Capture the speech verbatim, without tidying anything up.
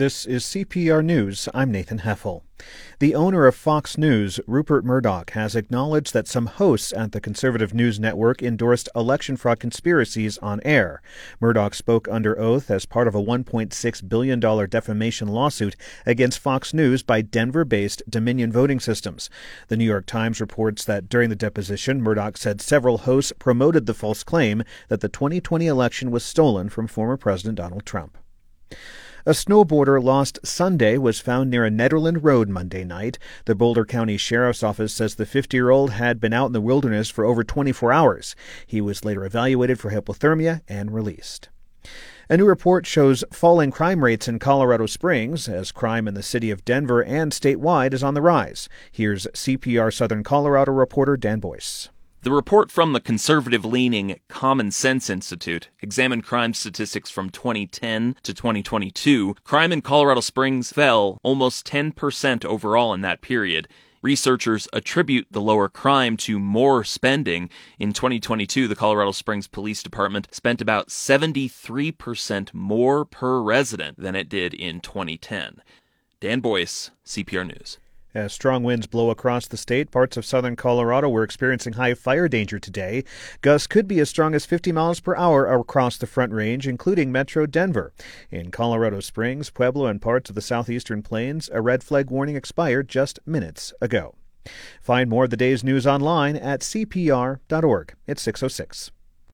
This is C P R News. I'm Nathan Heffel. The owner of Fox News, Rupert Murdoch, has acknowledged that some hosts at the conservative news network endorsed election fraud conspiracies on air. Murdoch spoke under oath as part of a one point six billion dollars defamation lawsuit against Fox News by Denver-based Dominion Voting Systems. The New York Times reports that during the deposition, Murdoch said several hosts promoted the false claim that the twenty twenty election was stolen from former President Donald Trump. A snowboarder lost Sunday was found near a Nederland road Monday night. The Boulder County Sheriff's Office says the fifty-year-old had been out in the wilderness for over twenty-four hours. He was later evaluated for hypothermia and released. A new report shows falling crime rates in Colorado Springs as crime in the city of Denver and statewide is on the rise. Here's C P R Southern Colorado reporter Dan Boyce. The report from the conservative-leaning Common Sense Institute examined crime statistics from twenty ten to twenty twenty-two. Crime in Colorado Springs fell almost ten percent overall in that period. Researchers attribute the lower crime to more spending. In twenty twenty-two, the Colorado Springs Police Department spent about seventy-three percent more per resident than it did in twenty ten. Dan Boyce, C P R News. As strong winds blow across the state, parts of southern Colorado were experiencing high fire danger today. Gusts could be as strong as fifty miles per hour across the Front Range, including metro Denver. In Colorado Springs, Pueblo, and parts of the southeastern plains, a red flag warning expired just minutes ago. Find more of the day's news online at C P R dot org. It's six oh six.